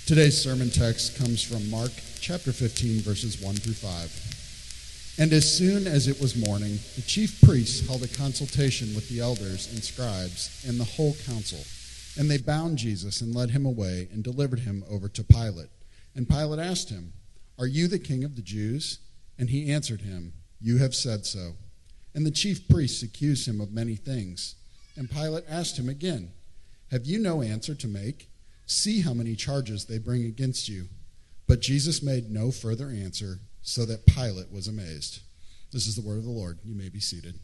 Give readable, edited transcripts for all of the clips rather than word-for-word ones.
Today's sermon text comes from Mark chapter 15, verses 1 through 5. And as soon as it was morning, the chief priests held a consultation with the elders and scribes and the whole council. And they bound Jesus and led him away and delivered him over to Pilate. And Pilate asked him, "Are you the king of the Jews?" And he answered him, "You have said so." And the chief priests accused him of many things. And Pilate asked him again, "Have you no answer to make? See how many charges they bring against you." But Jesus made no further answer, so that Pilate was amazed. This is the word of the Lord. You may be seated.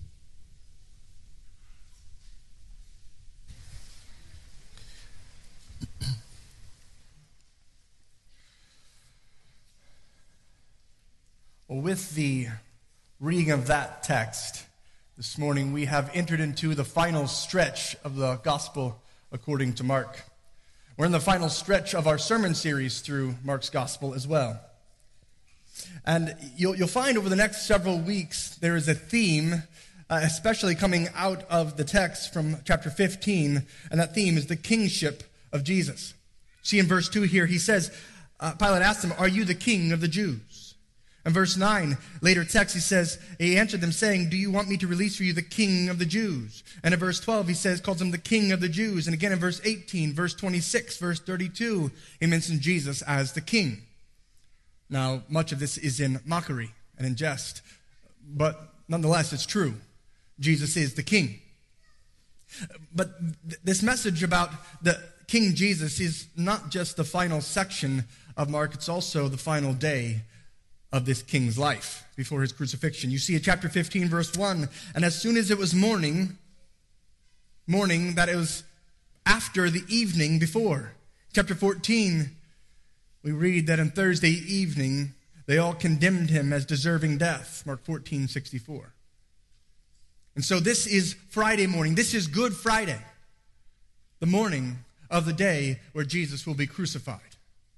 Well, with the reading of that text this morning, we have entered into the final stretch of the Gospel according to Mark. We're in the final stretch of our sermon series through Mark's Gospel as well. And you'll find over the next several weeks there is a theme, especially coming out of the text from chapter 15, and that theme is the kingship of Jesus. See in verse 2 here, he says, Pilate asked him, "Are you the king of the Jews?" In verse 9, later text, he answered them saying, "Do you want me to release for you the king of the Jews?" And in verse 12, calls him the king of the Jews. And again in verse 18, verse 26, verse 32, he mentions Jesus as the king. Now, much of this is in mockery and in jest, but nonetheless, it's true. Jesus is the king. But this message about the King Jesus is not just the final section of Mark, it's also the final day of this king's life before his crucifixion. You see in chapter 15, verse 1, and as soon as it was morning, that it was after the evening before. Chapter 14, we read that on Thursday evening, they all condemned him as deserving death. Mark 14:64. And so this is Friday morning. This is Good Friday, the morning of the day where Jesus will be crucified.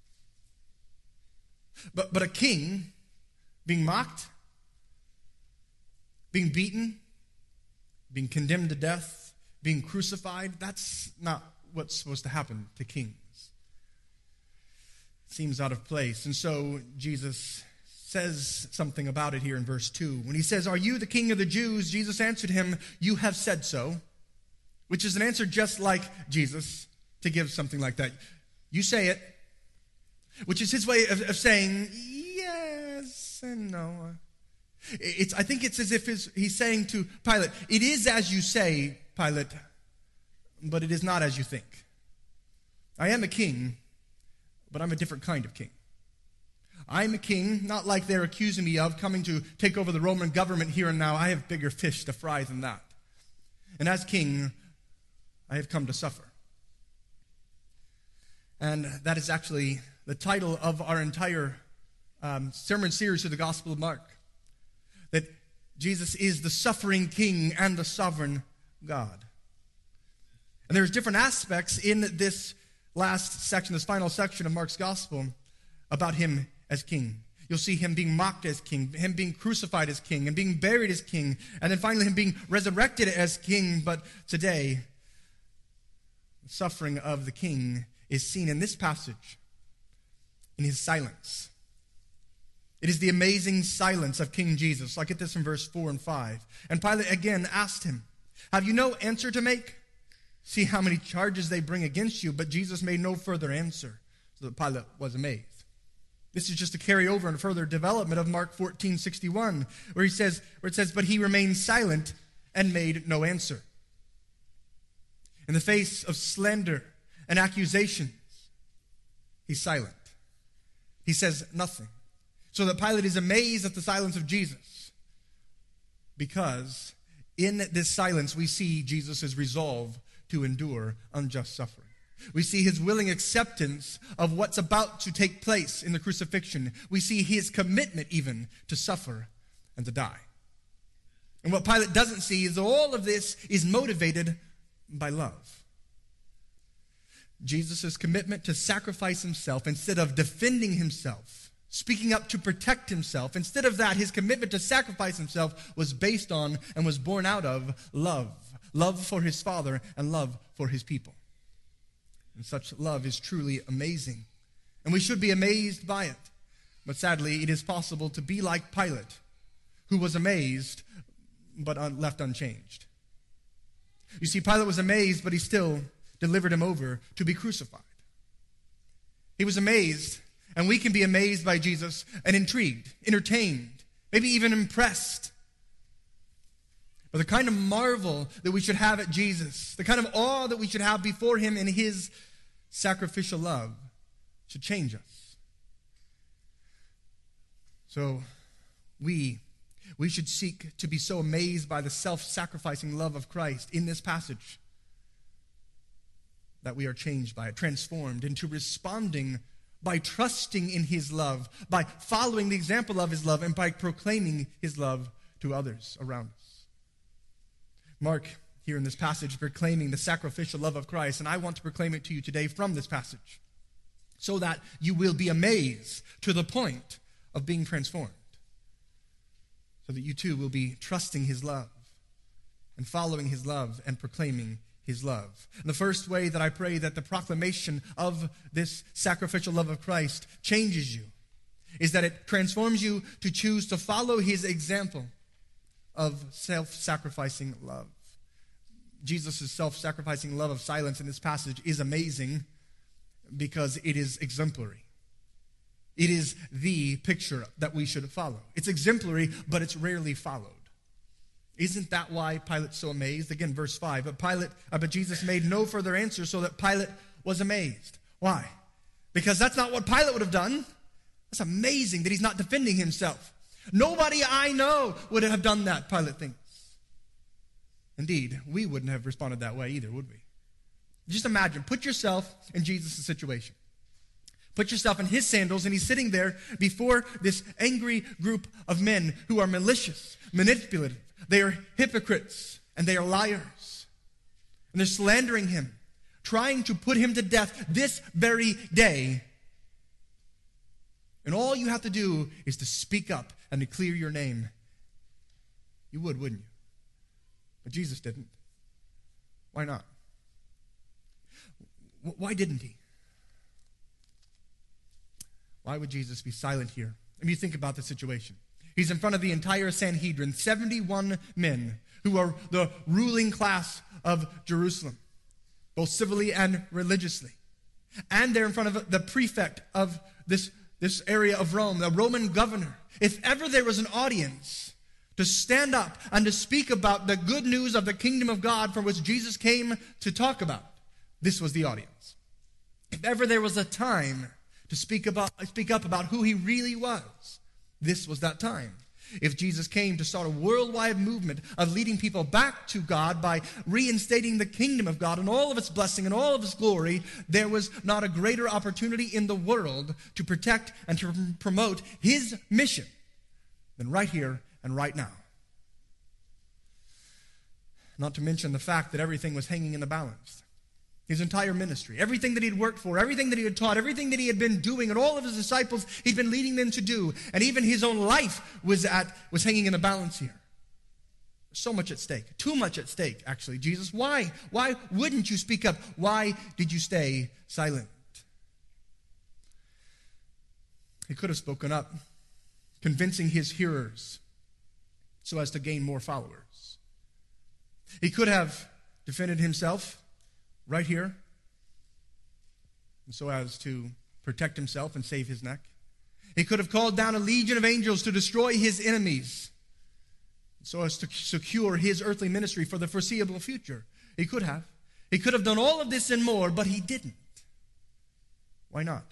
But a king being mocked, being beaten, being condemned to death, being crucified, that's not what's supposed to happen to kings. It seems out of place. And so Jesus says something about it here in verse 2. When he says, "Are you the king of the Jews?" Jesus answered him, "You have said so," which is an answer just like Jesus to give something like that. You say it, which is his way of saying yes and no. I think it's as if he's saying to Pilate, "It is as you say, Pilate, but it is not as you think. I am a king, but I'm a different kind of king. I'm a king, not like they're accusing me of, coming to take over the Roman government here and now. I have bigger fish to fry than that. And as king, I have come to suffer." And that is actually the title of our entire sermon series of the Gospel of Mark. That Jesus is the suffering king and the sovereign God. And there's different aspects in this last section, this final section of Mark's Gospel, about him as king. You'll see him being mocked as king, him being crucified as king, and being buried as king, and then finally him being resurrected as king. But today, the suffering of the king is seen in this passage, in his silence. It is the amazing silence of King Jesus. I'll get this in verse 4 and 5. And Pilate again asked him, "Have you no answer to make? See how many charges they bring against you." But Jesus made no further answer, so that Pilate was amazed. This is just a carryover and further development of Mark 14:61, where it says, "But he remained silent and made no answer." In the face of slander and accusations, he's silent. He says nothing. So that Pilate is amazed at the silence of Jesus, because in this silence we see Jesus' resolve to endure unjust suffering. We see his willing acceptance of what's about to take place in the crucifixion. We see his commitment even to suffer and to die. And what Pilate doesn't see is all of this is motivated by love. Jesus' commitment to sacrifice himself instead of defending himself, speaking up to protect himself. Instead of that, his commitment to sacrifice himself was based on and was born out of love. Love for his Father and love for his people. And such love is truly amazing and we should be amazed by it. But sadly, it is possible to be like Pilate, who was amazed but left unchanged. You see, Pilate was amazed, but he still delivered him over to be crucified. He was amazed, and we can be amazed by Jesus and intrigued, entertained, maybe even impressed. But the kind of marvel that we should have at Jesus, the kind of awe that we should have before him in his sacrificial love should change us. So we should seek to be so amazed by the self-sacrificing love of Christ in this passage that we are changed by it, transformed into responding by trusting in his love, by following the example of his love, and by proclaiming his love to others around us. Mark, here in this passage, proclaiming the sacrificial love of Christ, and I want to proclaim it to you today from this passage, so that you will be amazed to the point of being transformed, so that you too will be trusting his love and following his love and proclaiming his love. And the first way that I pray that the proclamation of this sacrificial love of Christ changes you is that it transforms you to choose to follow his example of self-sacrificing love. Jesus' self-sacrificing love of silence in this passage is amazing because it is exemplary. It is the picture that we should follow. It's exemplary, but it's rarely followed. Isn't that why Pilate's so amazed? Again, verse 5. But Jesus made no further answer, so that Pilate was amazed. Why? Because that's not what Pilate would have done. That's amazing that he's not defending himself. Nobody I know would have done that, Pilate thinks. Indeed, we wouldn't have responded that way either, would we? Just imagine, put yourself in Jesus' situation. Put yourself in his sandals, and he's sitting there before this angry group of men who are malicious, manipulative. They are hypocrites, and they are liars. And they're slandering him, trying to put him to death this very day. And all you have to do is to speak up and to clear your name. You would, wouldn't you? But Jesus didn't. Why not? Why didn't he? Why would Jesus be silent here? I mean, you think about the situation. He's in front of the entire Sanhedrin, 71 men who are the ruling class of Jerusalem, both civilly and religiously. And they're in front of the prefect of this area of Rome, the Roman governor. If ever there was an audience to stand up and to speak about the good news of the kingdom of God for which Jesus came to talk about, this was the audience. If ever there was a time to speak up about who he really was, this was that time. If Jesus came to start a worldwide movement of leading people back to God by reinstating the kingdom of God and all of its blessing and all of its glory, there was not a greater opportunity in the world to protect and to promote his mission than right here and right now. Not to mention the fact that everything was hanging in the balance. His entire ministry, everything that he had worked for, everything that he had taught, everything that he had been doing, and all of his disciples he'd been leading them to do, and even his own life was hanging in the balance here. So much at stake, too much at stake, actually. Jesus, why wouldn't you speak up? Why did you stay silent? He could have spoken up, convincing his hearers so as to gain more followers. He could have defended himself right here, and so as to protect himself and save his neck. He could have called down a legion of angels to destroy his enemies, so as to secure his earthly ministry for the foreseeable future. He could have. He could have done all of this and more, but he didn't. Why not?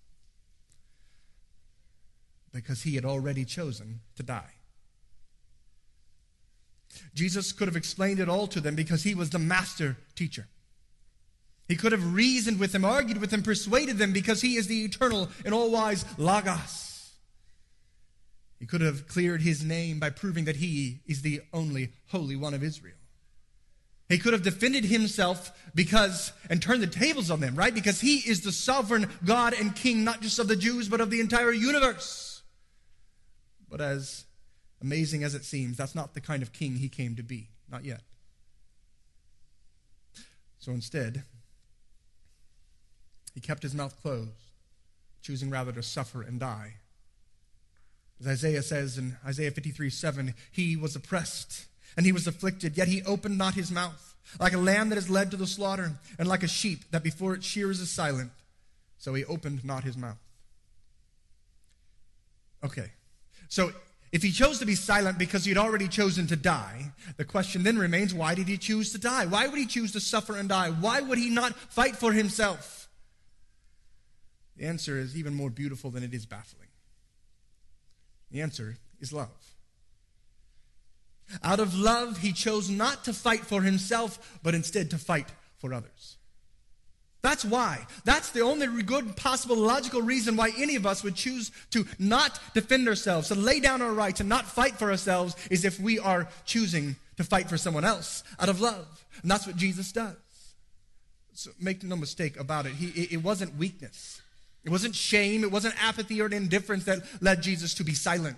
Because he had already chosen to die. Jesus could have explained it all to them because he was the master teacher. He could have reasoned with them, argued with them, persuaded them because he is the eternal and all-wise Logos. He could have cleared his name by proving that he is the only Holy One of Israel. He could have defended himself and turned the tables on them, right? Because he is the sovereign God and King, not just of the Jews, but of the entire universe. But as amazing as it seems, that's not the kind of king he came to be. Not yet. So instead, he kept his mouth closed choosing rather to suffer and die. As Isaiah says in Isaiah 53:7, he was oppressed and he was afflicted, yet he opened not his mouth. Like a lamb that is led to the slaughter, and like a sheep that before its shearers is silent, so he opened not his mouth. Okay, so if he chose to be silent because he had already chosen to die, the question then remains, why did he choose to die? Why would he choose to suffer and die? Why would he not fight for himself? The answer is even more beautiful than it is baffling. The answer is love. Out of love, he chose not to fight for himself, but instead to fight for others. That's why. That's the only good possible logical reason why any of us would choose to not defend ourselves, to lay down our rights and not fight for ourselves, is if we are choosing to fight for someone else out of love. And that's what Jesus does. So make no mistake about it. It wasn't weakness. It wasn't shame. It wasn't apathy or indifference that led Jesus to be silent.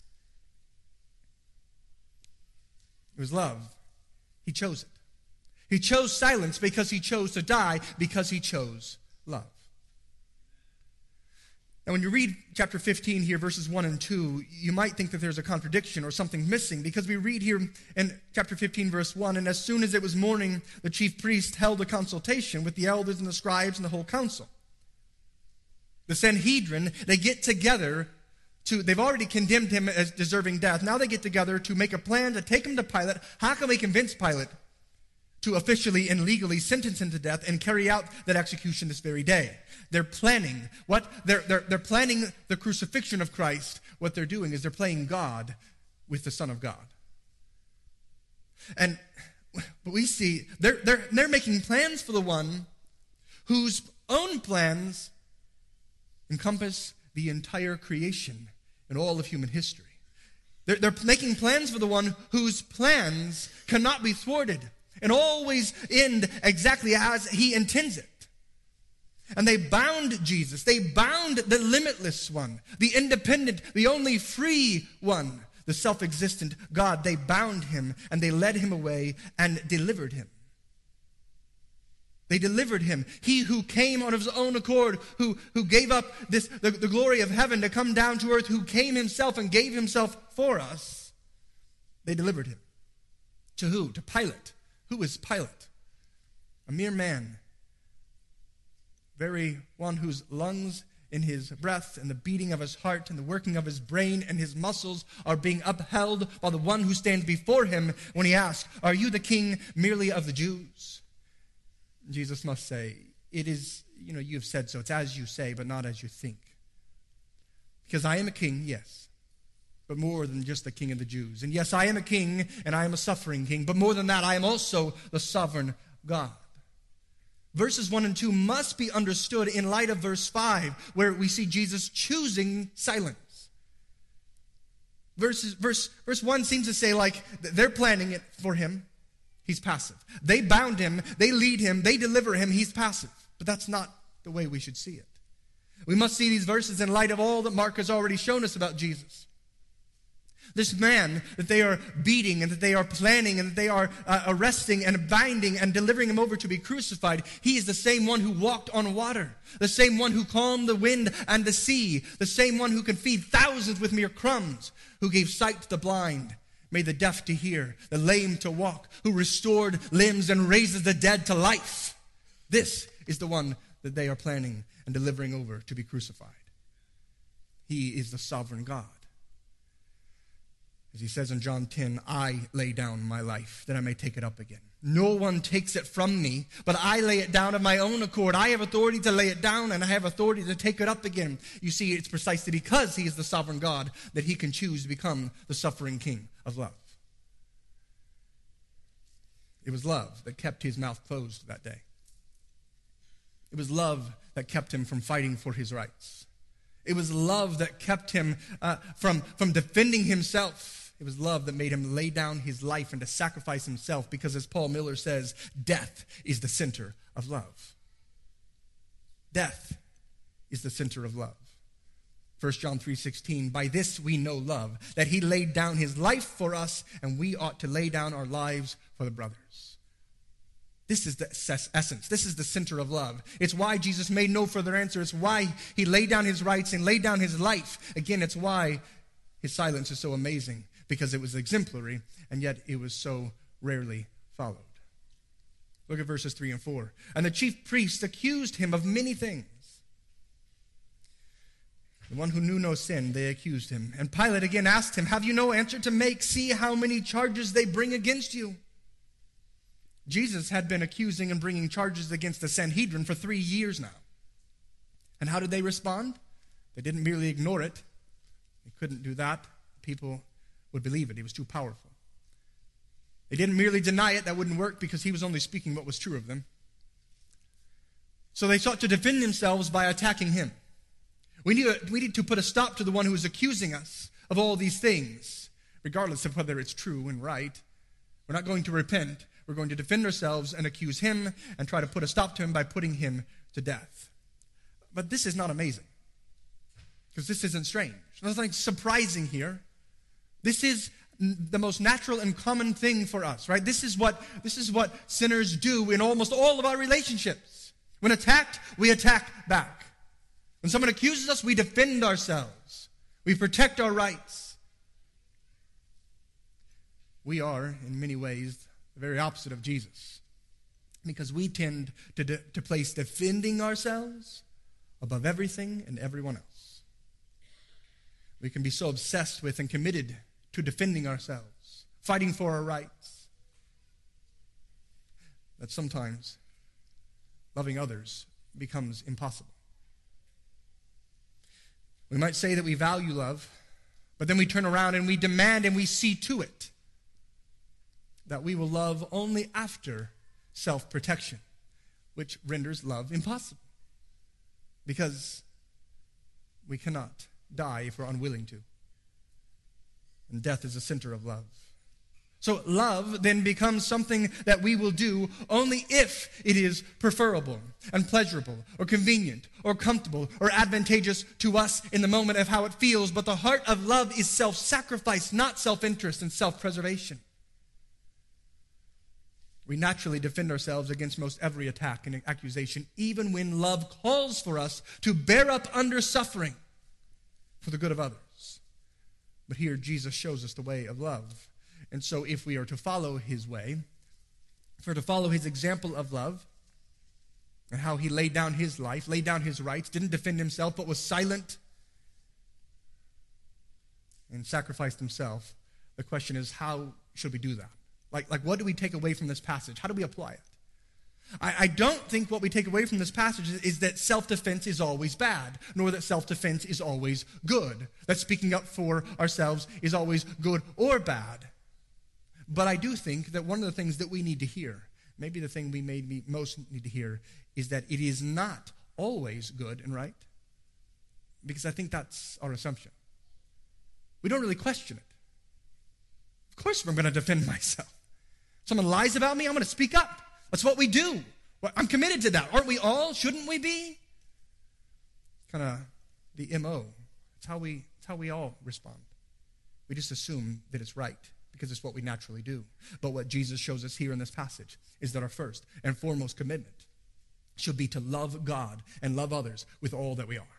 It was love. He chose it. He chose silence because he chose to die, because he chose love. Now, when you read chapter 15 here, verses 1 and 2, you might think that there's a contradiction or something missing, because we read here in chapter 15, verse 1, and as soon as it was morning, the chief priest held a consultation with the elders and the scribes and the whole council. The Sanhedrin, they get together they've already condemned him as deserving death. Now they get together to make a plan to take him to Pilate. How can we convince Pilate to officially and legally sentence him to death and carry out that execution this very day? They're planning what? They're planning the crucifixion of Christ. What they're doing is they're playing God with the Son of God. But we see they're making plans for the one whose own plans encompass the entire creation and all of human history. They're making plans for the one whose plans cannot be thwarted and always end exactly as he intends it. And they bound Jesus. They bound the limitless one, the independent, the only free one, the self-existent God. They bound him and they led him away and delivered him. They delivered him. He who came on his own accord, who gave up the glory of heaven to come down to earth, who came himself and gave himself for us, they delivered him. To who? To Pilate. Who is Pilate? A mere man. Very one whose lungs and his breath and the beating of his heart and the working of his brain and his muscles are being upheld by the one who stands before him when he asks, "Are you the king merely of the Jews?" Jesus must say, "It is, you have said so. It's as you say, but not as you think. Because I am a king, yes, but more than just the king of the Jews. And yes, I am a king, and I am a suffering king, but more than that, I am also the sovereign God." Verses 1 and 2 must be understood in light of verse 5, where we see Jesus choosing silence. Verse 1 seems to say, like, they're planning it for him. He's passive. They bound him, they lead him, they deliver him, he's passive. But that's not the way we should see it. We must see these verses in light of all that Mark has already shown us about Jesus. This man that they are beating and that they are planning and that they are arresting and binding and delivering him over to be crucified, he is the same one who walked on water, the same one who calmed the wind and the sea, the same one who can feed thousands with mere crumbs, who gave sight to the blind, made the deaf to hear, the lame to walk, who restored limbs and raises the dead to life. This is the one that they are planning and delivering over to be crucified. He is the sovereign God. As he says in John 10, "I lay down my life that I may take it up again. No one takes it from me, but I lay it down of my own accord. I have authority to lay it down, and I have authority to take it up again." You see, it's precisely because he is the sovereign God that he can choose to become the suffering king of love. It was love that kept his mouth closed that day. It was love that kept him from fighting for his rights. It was love that kept him from defending himself. It was love that made him lay down his life and to sacrifice himself, because as Paul Miller says, death is the center of love. Death is the center of love. 1 John 3:16, "By this we know love, that he laid down his life for us, and we ought to lay down our lives for the brothers." This is the essence. This is the center of love. It's why Jesus made no further answer. It's why he laid down his rights and laid down his life. Again, it's why his silence is so amazing, because it was exemplary, and yet it was so rarely followed. Look at verses 3 and 4. And the chief priests accused him of many things. The one who knew no sin, they accused him. And Pilate again asked him, have you no answer to make? See how many charges they bring against you. Jesus had been accusing and bringing charges against the Sanhedrin for 3 years now. And how did they respond? They didn't merely ignore it. They couldn't do that. People would believe it. He was too powerful. They didn't merely deny it. That wouldn't work, because he was only speaking what was true of them. So they sought to defend themselves by attacking him. We need to put a stop to the one who is accusing us of all these things, regardless of whether it's true and right. We're not going to repent. We're going to defend ourselves and accuse him and try to put a stop to him by putting him to death. But this is not amazing, because this isn't strange. There's nothing surprising here. This is the most natural and common thing for us, right? This is what sinners do in almost all of our relationships. When attacked, we attack back. When someone accuses us, we defend ourselves. We protect our rights. We are, in many ways, the very opposite of Jesus, because we tend to place defending ourselves above everything and everyone else. We can be so obsessed with and committed to defending ourselves, fighting for our rights, that sometimes loving others becomes impossible. We might say that we value love, but then we turn around and we demand and we see to it that we will love only after self-protection, which renders love impossible, because we cannot die if we're unwilling to. And death is the center of love. So love then becomes something that we will do only if it is preferable and pleasurable or convenient or comfortable or advantageous to us in the moment of how it feels. But the heart of love is self-sacrifice, not self-interest and self-preservation. We naturally defend ourselves against most every attack and accusation, even when love calls for us to bear up under suffering for the good of others. But here Jesus shows us the way of love. And so if we are to follow his way, if we're to follow his example of love, and how he laid down his life, laid down his rights, didn't defend himself, but was silent and sacrificed himself, the question is, how should we do that? Like what do we take away from this passage? How do we apply it? I don't think what we take away from this passage is that self-defense is always bad, nor that self-defense is always good, that speaking up for ourselves is always good or bad. But I do think that one of the things that we need to hear, maybe the thing we most need to hear, is that it is not always good and right, because I think that's our assumption. We don't really question it. Of course I'm going to defend myself. Someone lies about me, I'm going to speak up. That's what we do. I'm committed to that. Aren't we all? Shouldn't we be? Kind of the MO. It's how we all respond. We just assume that it's right, because it's what we naturally do. But what Jesus shows us here in this passage is that our first and foremost commitment should be to love God and love others with all that we are.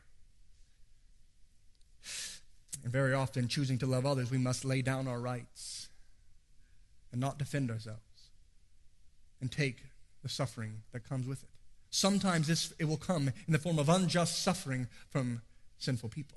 And very often, choosing to love others, we must lay down our rights and not defend ourselves and take the suffering that comes with it. Sometimes it will come in the form of unjust suffering from sinful people.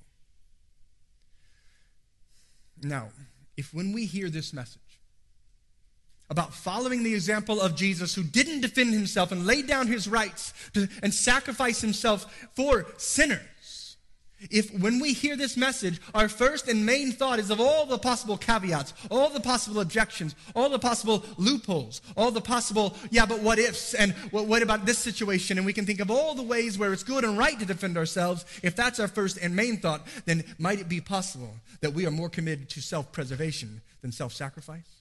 Now, if when we hear this message about following the example of Jesus, who didn't defend himself and laid down his rights and sacrifice himself for sinners, if when we hear this message, our first and main thought is of all the possible caveats, all the possible objections, all the possible loopholes, all the possible, but what ifs, and what about this situation? And we can think of all the ways where it's good and right to defend ourselves. If that's our first and main thought, then might it be possible that we are more committed to self-preservation than self-sacrifice?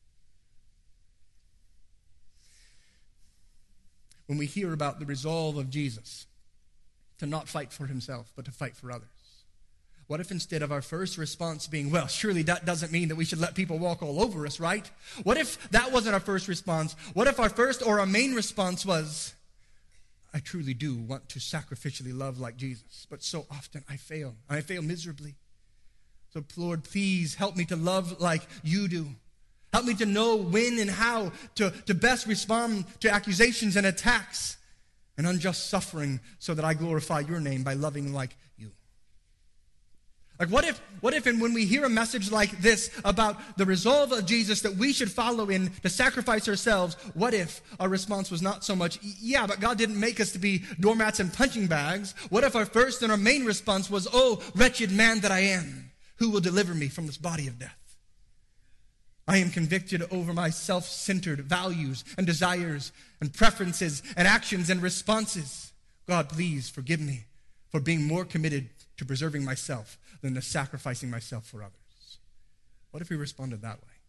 When we hear about the resolve of Jesus to not fight for himself, but to fight for others, What if instead of our first response being, well, surely that doesn't mean that we should let people walk all over us, right? What if that wasn't our first response? What if our first or our main response was, I truly do want to sacrificially love like Jesus, but so often I fail. I fail miserably. So Lord, please help me to love like you do. Help me to know when and how to best respond to accusations and attacks and unjust suffering so that I glorify your name by loving like you. Like what if and when we hear a message like this about the resolve of Jesus that we should follow in to sacrifice ourselves, what if our response was not so much, yeah, but God didn't make us to be doormats and punching bags? What if our first and our main response was, oh, wretched man that I am, who will deliver me from this body of death? I am convicted over my self-centered values and desires and preferences and actions and responses. God, please forgive me for being more committed to preserving myself than to sacrificing myself for others. What if we responded that way?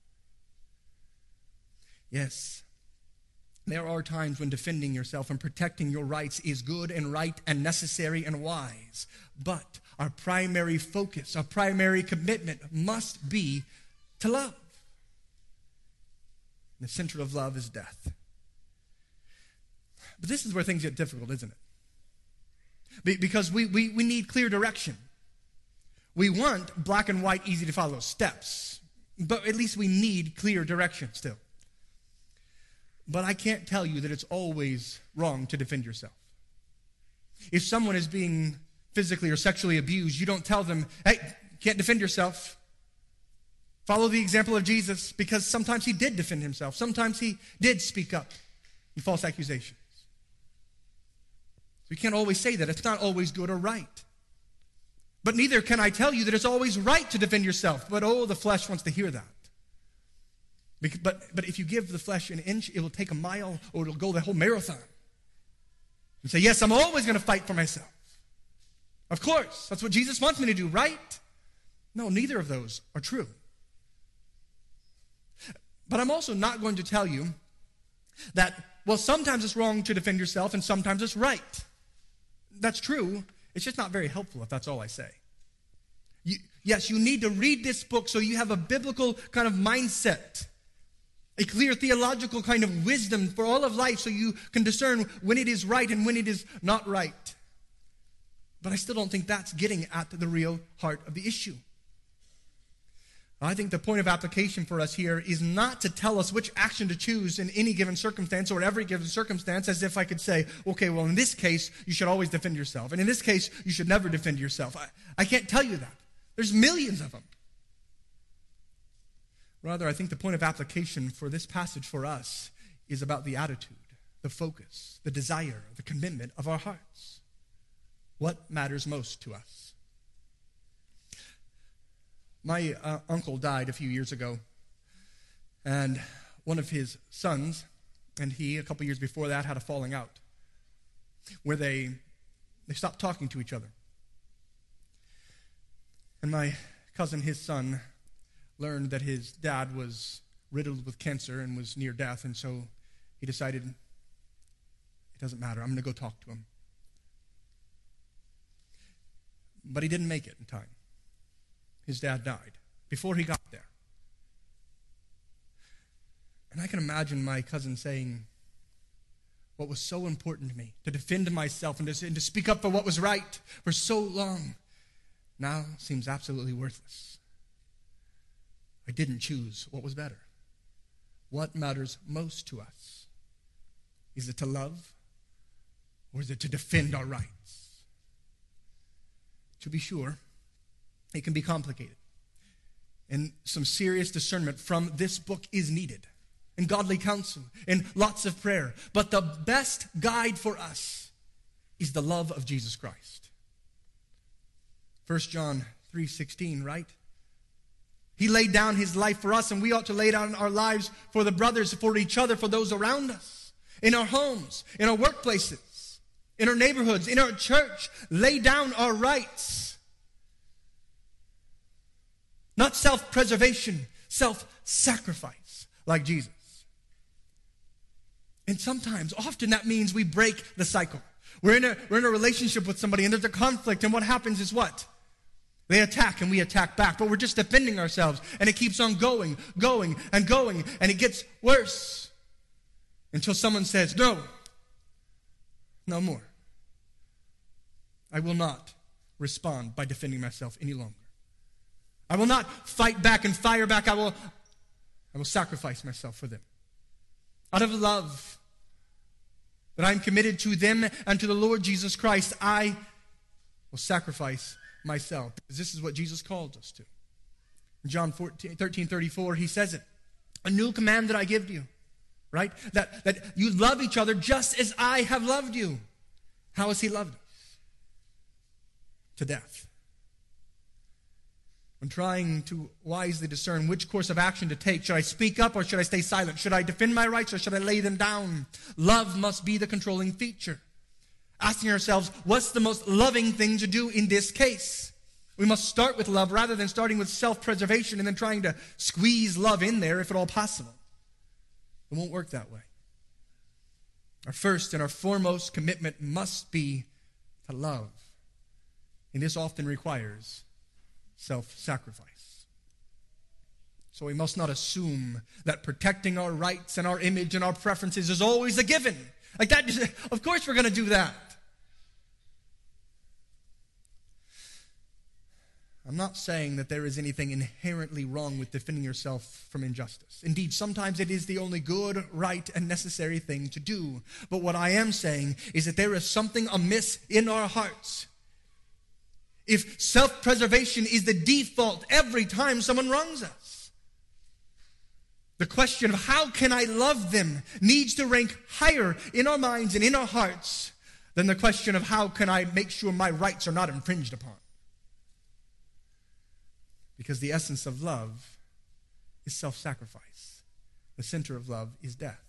Yes, there are times when defending yourself and protecting your rights is good and right and necessary and wise. But our primary focus, our primary commitment must be to love. The center of love is death. But this is where things get difficult, isn't it? Because we need clear direction. We want black and white, easy to follow steps. But at least we need clear direction still. But I can't tell you that it's always wrong to defend yourself. If someone is being physically or sexually abused, you don't tell them, hey, you can't defend yourself. Follow the example of Jesus, because sometimes he did defend himself. Sometimes he did speak up in false accusations. So you can't always say that. It's not always good or right. But neither can I tell you that it's always right to defend yourself. But oh, the flesh wants to hear that. But if you give the flesh an inch, it will take a mile, or it'll go the whole marathon. And say, yes, I'm always going to fight for myself. Of course, that's what Jesus wants me to do, right? No, neither of those are true. But I'm also not going to tell you that, well, sometimes it's wrong to defend yourself and sometimes it's right. That's true. It's just not very helpful if that's all I say. Yes, you need to read this book so you have a biblical kind of mindset, a clear theological kind of wisdom for all of life so you can discern when it is right and when it is not right. But I still don't think that's getting at the real heart of the issue. I think the point of application for us here is not to tell us which action to choose in any given circumstance or every given circumstance, as if I could say, okay, well, in this case, you should always defend yourself. And in this case, you should never defend yourself. I can't tell you that. There's millions of them. Rather, I think the point of application for this passage for us is about the attitude, the focus, the desire, the commitment of our hearts. What matters most to us? My uncle died a few years ago, and one of his sons and he, a couple years before that, had a falling out where they stopped talking to each other. And my cousin, his son, learned that his dad was riddled with cancer and was near death, and so he decided, it doesn't matter, I'm going to go talk to him. But he didn't make it in time. His dad died before he got there. And I can imagine my cousin saying, what was so important to me, to defend myself and to speak up for what was right for so long, now seems absolutely worthless. I didn't choose what was better. What matters most to us? Is it to love, or is it to defend our rights? To be sure, it can be complicated. And some serious discernment from this book is needed. And godly counsel, and lots of prayer. But the best guide for us is the love of Jesus Christ. 1 John 3:16, right? He laid down his life for us, and we ought to lay down our lives for the brothers, for each other, for those around us. In our homes, in our workplaces, in our neighborhoods, in our church. Lay down our rights. Not self-preservation, self-sacrifice, like Jesus. And sometimes, often that means we break the cycle. We're in a relationship with somebody and there's a conflict, and what happens is what? They attack and we attack back, but we're just defending ourselves, and it keeps on going, and it gets worse until someone says, no more. I will not respond by defending myself any longer. I will not fight back and fire back. I will sacrifice myself for them. Out of love that I'm committed to them and to the Lord Jesus Christ, I will sacrifice myself. Because this is what Jesus called us to. In John 13:34, he says it. A new command that I give to you. Right? That you love each other just as I have loved you. How has he loved us? To death. When trying to wisely discern which course of action to take, should I speak up or should I stay silent? Should I defend my rights or should I lay them down? Love must be the controlling feature. Asking ourselves, what's the most loving thing to do in this case? We must start with love rather than starting with self-preservation and then trying to squeeze love in there if at all possible. It won't work that way. Our first and our foremost commitment must be to love. And this often requires self-sacrifice. So we must not assume that protecting our rights and our image and our preferences is always a given. Like that, of course we're going to do that. I'm not saying that there is anything inherently wrong with defending yourself from injustice. Indeed, sometimes it is the only good, right, and necessary thing to do. But what I am saying is that there is something amiss in our hearts if self-preservation is the default every time someone wrongs us. The question of how can I love them needs to rank higher in our minds and in our hearts than the question of how can I make sure my rights are not infringed upon. Because the essence of love is self-sacrifice. The center of love is death.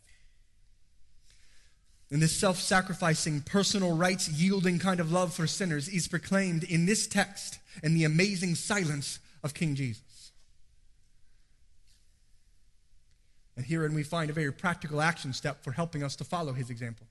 And this self-sacrificing, personal rights-yielding kind of love for sinners is proclaimed in this text in the amazing silence of King Jesus. And herein we find a very practical action step for helping us to follow his example.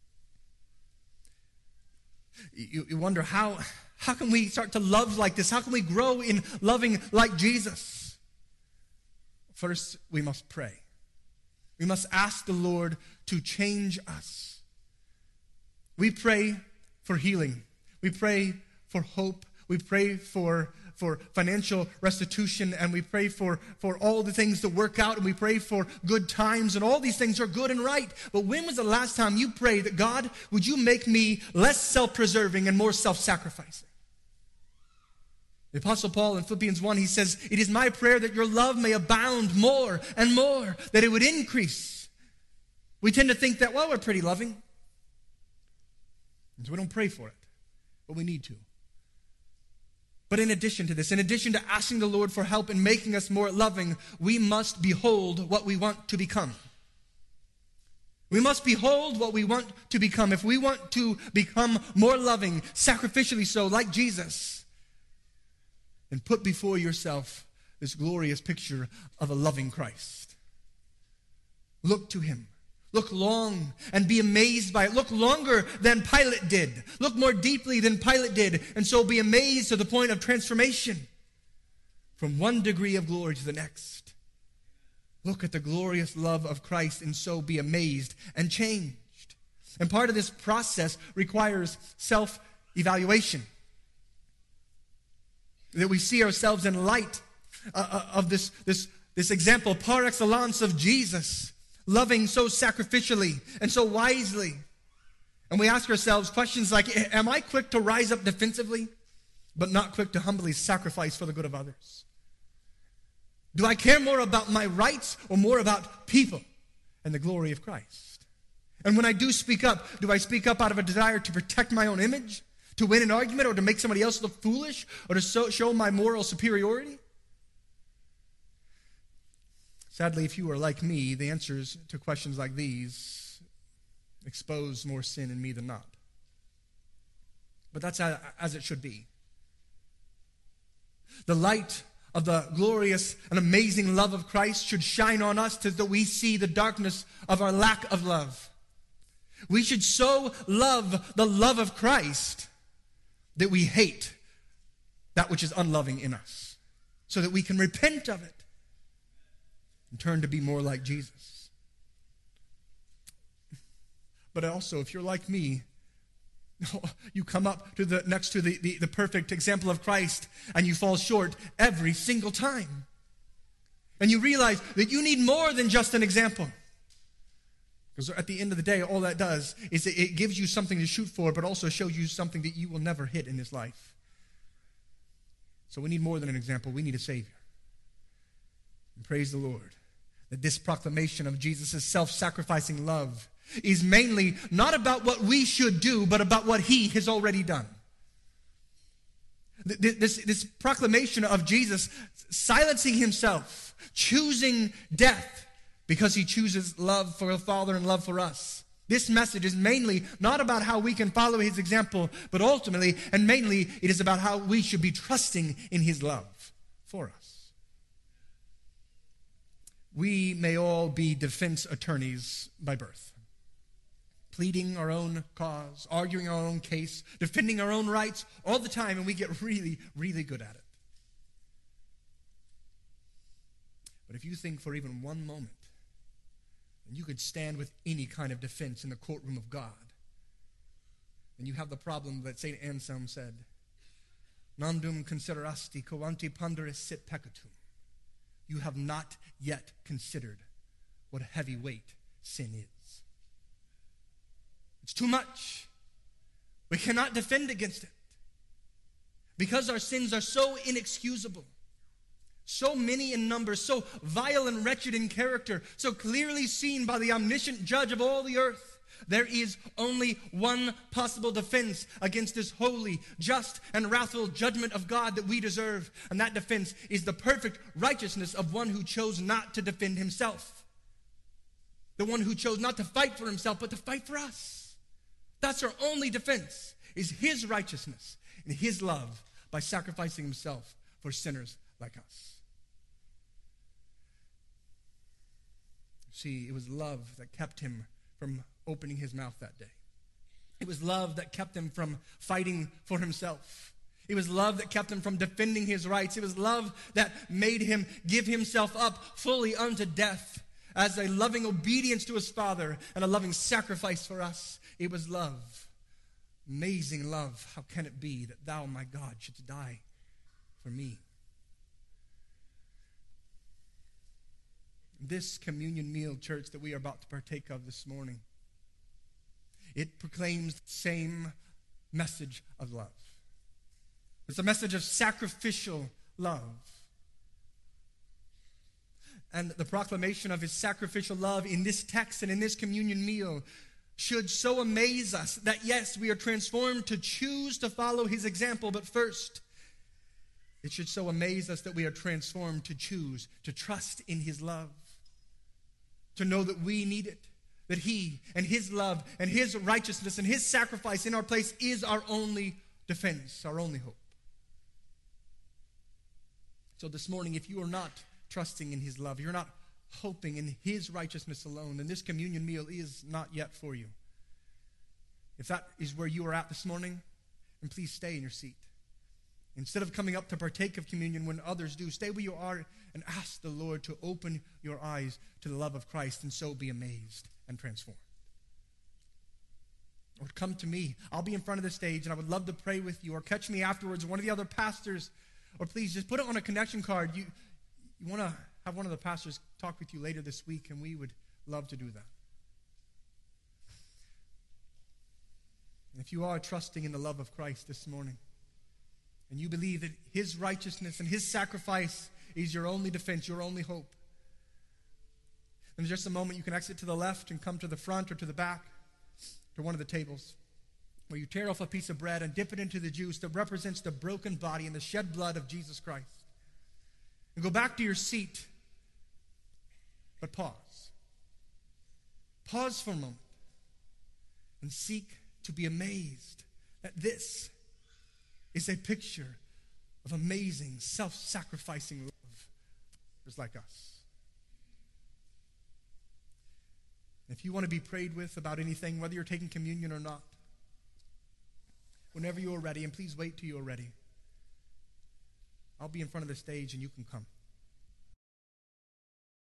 You wonder how can we start to love like this? How can we grow in loving like Jesus? First, we must pray. We must ask the Lord to change us. We pray for healing. We pray for hope. We pray for financial restitution, and we pray for all the things to work out, and we pray for good times, and all these things are good and right. But when was the last time you prayed that, God, would you make me less self-preserving and more self-sacrificing? The Apostle Paul in Philippians 1, he says, it is my prayer that your love may abound more and more, that it would increase. We tend to think that, well, we're pretty loving. And so we don't pray for it, but we need to. But in addition to this, in addition to asking the Lord for help in making us more loving, we must behold what we want to become. We must behold what we want to become. If we want to become more loving, sacrificially so, like Jesus, then put before yourself this glorious picture of a loving Christ. Look to him. Look long and be amazed by it. Look longer than Pilate did. Look more deeply than Pilate did. And so be amazed to the point of transformation from one degree of glory to the next. Look at the glorious love of Christ and so be amazed and changed. And part of this process requires self-evaluation. That we see ourselves in light of this example par excellence of Jesus. Loving so sacrificially and so wisely. And we ask ourselves questions like, am I quick to rise up defensively, but not quick to humbly sacrifice for the good of others? Do I care more about my rights or more about people and the glory of Christ? And when I do speak up, do I speak up out of a desire to protect my own image, to win an argument, or to make somebody else look foolish, or to show my moral superiority? Sadly, if you are like me, the answers to questions like these expose more sin in me than not. But that's as it should be. The light of the glorious and amazing love of Christ should shine on us so that we see the darkness of our lack of love. We should so love the love of Christ that we hate that which is unloving in us, so that we can repent of it and turn to be more like Jesus. But also, if you're like me, you come up to next to the perfect example of Christ, and you fall short every single time. And you realize that you need more than just an example. Because at the end of the day, all that does is it gives you something to shoot for, but also shows you something that you will never hit in this life. So we need more than an example. We need a Savior. And praise the Lord that this proclamation of Jesus' self-sacrificing love is mainly not about what we should do, but about what He has already done. This proclamation of Jesus silencing Himself, choosing death because He chooses love for the Father and love for us. This message is mainly not about how we can follow His example, but ultimately and mainly it is about how we should be trusting in His love for us. We may all be defense attorneys by birth, pleading our own cause, arguing our own case, defending our own rights all the time, and we get really, really good at it. But if you think for even one moment that you could stand with any kind of defense in the courtroom of God, then you have the problem that St. Anselm said, "Nondum considerasti quanti ponderis sit peccatum." You have not yet considered what a heavy weight sin is. It's too much. We cannot defend against it. Because our sins are so inexcusable, so many in number, so vile and wretched in character, so clearly seen by the omniscient judge of all the earth, there is only one possible defense against this holy, just, and wrathful judgment of God that we deserve. And that defense is the perfect righteousness of one who chose not to defend himself. The one who chose not to fight for himself, but to fight for us. That's our only defense, is His righteousness and His love by sacrificing Himself for sinners like us. See, it was love that kept Him from opening His mouth that day. It was love that kept Him from fighting for Himself. It was love that kept Him from defending His rights. It was love that made Him give Himself up fully unto death as a loving obedience to His Father and a loving sacrifice for us. It was love. Amazing love. How can it be that Thou, my God, shouldst die for me? This communion meal, church, that we are about to partake of this morning, it proclaims the same message of love. It's a message of sacrificial love. And the proclamation of His sacrificial love in this text and in this communion meal should so amaze us that, yes, we are transformed to choose to follow His example, but first, it should so amaze us that we are transformed to choose to trust in His love, to know that we need it, that He and His love and His righteousness and His sacrifice in our place is our only defense, our only hope. So this morning, if you are not trusting in His love, you're not hoping in His righteousness alone, then this communion meal is not yet for you. If that is where you are at this morning, then please stay in your seat. Instead of coming up to partake of communion when others do, stay where you are and ask the Lord to open your eyes to the love of Christ and so be amazed and transformed. Or come to me. I'll be in front of the stage and I would love to pray with you. Or catch me afterwards, one of the other pastors. Or please just put it on a connection card. You want to have one of the pastors talk with you later this week, and we would love to do that. And if you are trusting in the love of Christ this morning, and you believe that His righteousness and His sacrifice is your only defense, your only hope, then in just a moment you can exit to the left and come to the front or to the back to one of the tables where you tear off a piece of bread and dip it into the juice that represents the broken body and the shed blood of Jesus Christ. And go back to your seat, but pause. Pause for a moment and seek to be amazed that this is a picture of amazing, self-sacrificing love just like us. If you want to be prayed with about anything, whether you're taking communion or not, whenever you are ready, and please wait till you are ready, I'll be in front of the stage and you can come.